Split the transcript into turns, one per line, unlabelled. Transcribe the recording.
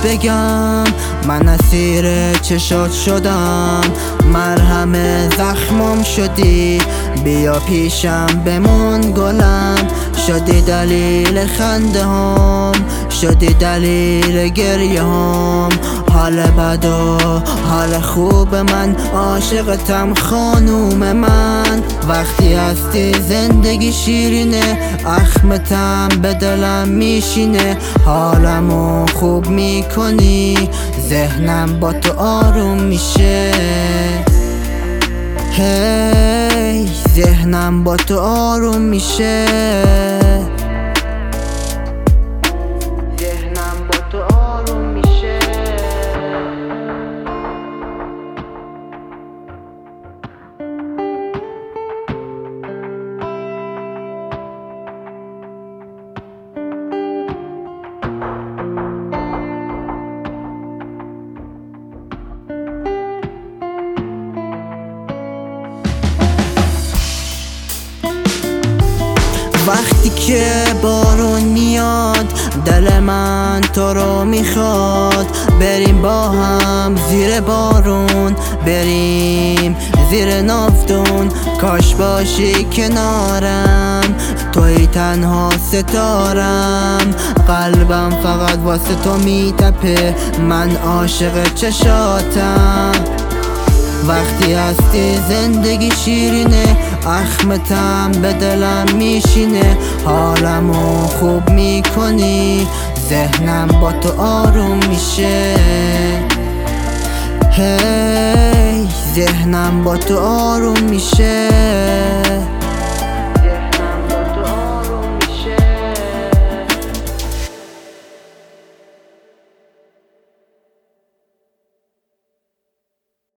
بگم من اسیر چشات شدم، مرهم زخمم شدی، بیا پیشم بمون گلم، شدی دلیل خنده هم، شدی دلیل گریه هم، حال بد و حال خوب من، عاشقتم خانوم من. وقتی هستی زندگی شیرینه، اخمتم به دلم میشینه، حالمو خوب میکنی، ذهنم با تو آروم میشه. هی ذهنم با تو آروم میشه، ذهنم با تو آروم میشه. وقتی که بارون میاد دل من تو رو میخواد، بریم با هم زیر بارون، بریم زیر نافتون، کاش باشی کنارم، توی تنها ستارم، قلبم فقط واسه تو میتپه، من عاشق چشاتم. وقتی هستی زندگی شیرینه، اخمتم به دلم میشینه، حالمو خوب میکنی، ذهنم با تو آروم میشه. هی ذهنم با تو آروم میشه.